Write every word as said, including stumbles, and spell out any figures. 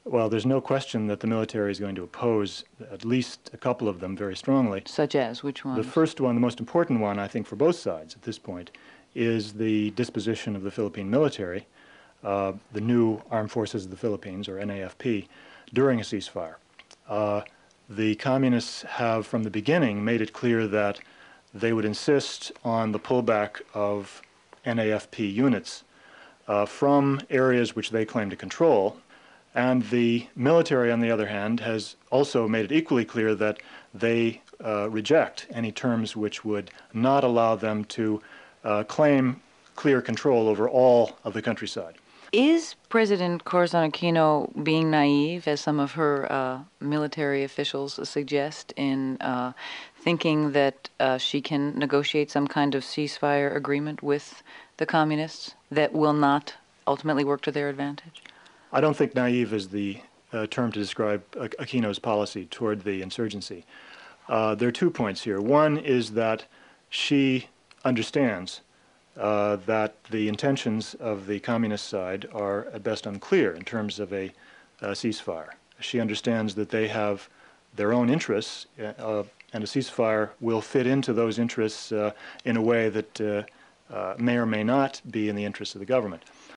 Well, there's no question that the military is going to oppose at least a couple of them very strongly. Such as which The ones? first one, the most important one, I think, for both sides at this point, is the disposition of the Philippine military, uh, the new Armed Forces of the Philippines, or N A F P, during a ceasefire. Uh, the communists have, from the beginning, made it clear that they would insist on the pullback of N A F P units uh, from areas which they claim to control. And the military, on the other hand, has also made it equally clear that they uh, reject any terms which would not allow them to uh, claim clear control over all of the countryside. Is President Corazon Aquino being naive, as some of her uh, military officials suggest, in uh, thinking that uh, she can negotiate some kind of ceasefire agreement with the communists that will not ultimately work to their advantage? I don't think naive is the uh, term to describe Aquino's policy toward the insurgency. Uh, there are two points here. One is that she understands uh, that the intentions of the communist side are at best unclear in terms of a, a ceasefire. She understands that they have their own interests, uh, and a ceasefire will fit into those interests uh, in a way that uh, uh, may or may not be in the interests of the government.